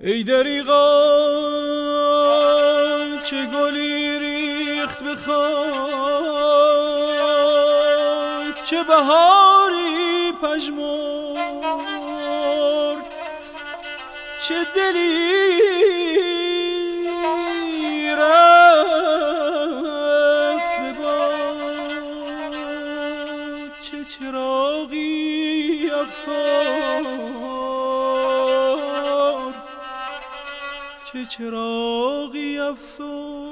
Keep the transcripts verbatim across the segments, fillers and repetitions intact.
ای دریغا چه گلی ریخت به خاک، چه بهاری پژمرد، چه دلی رفت به باد، چه چراغی افسرد، چه چراغی افسرد.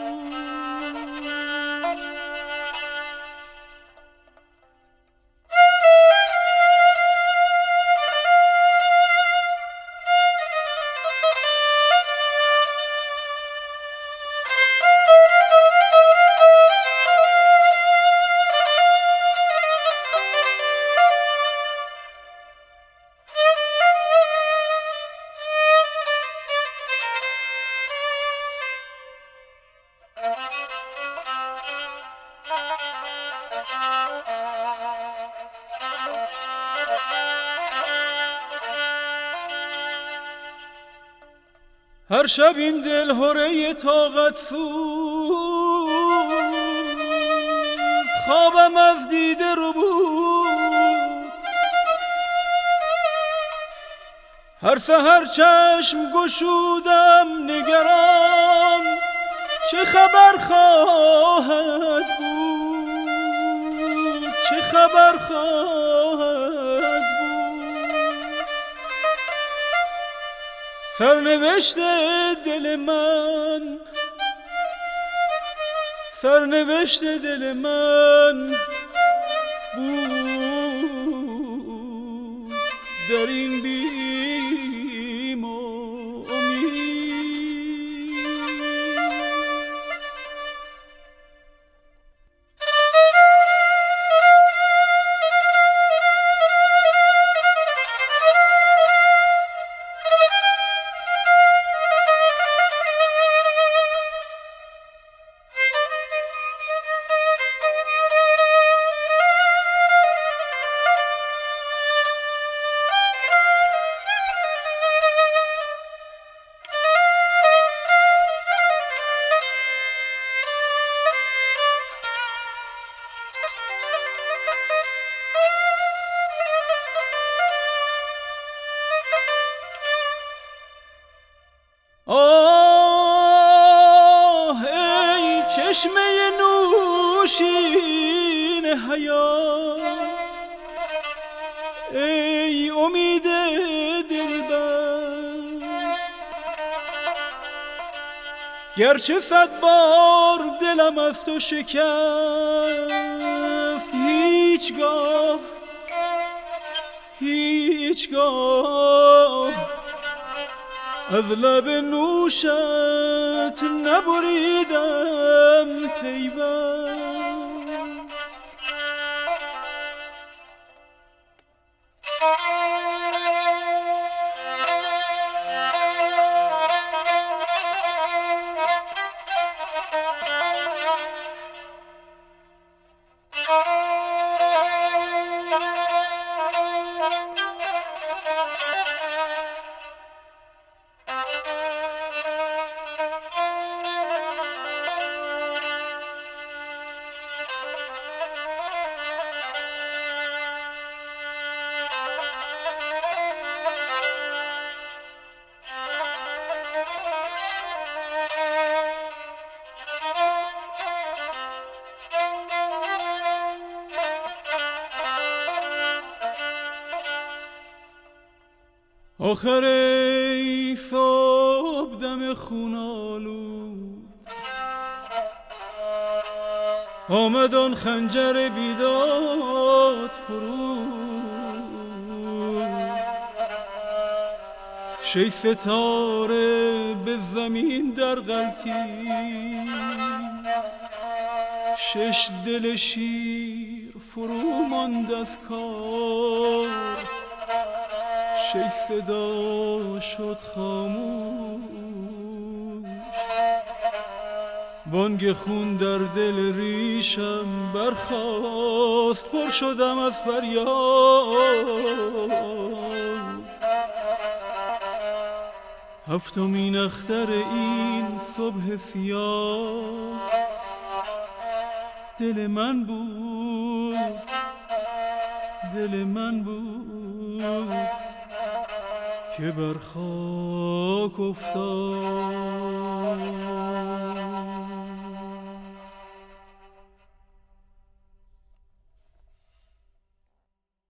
هر شب این دل هره طاقت سوز، خوابم از دیده رو بود. هر سحر چشم گشودم نگران، چه خبر خواهد بود، چه خبر خواهد بود. سرنوشت دل من، سرنوشت دل من بود در این بیم و امید. آه ای چشمه نوشین حیات، ای امید دلبر، گرچه صد بار دلم از تو شکست، هیچگاه هیچگاه از لب نوشت نبریدم پیوند. آخر ای صبح دم خونالود، آمد آن خنجر بیداد فرود. شش ستاره به زمین در غلتید، شش دل شیر فرو ماند از کار. شش صدا شد خاموش، بانگ خون در دل ریشم برخاست. پر شدم از فریاد، هفتمین اختر این صبح سیاه دل من بود، دل من بود که بر خاک افتاد.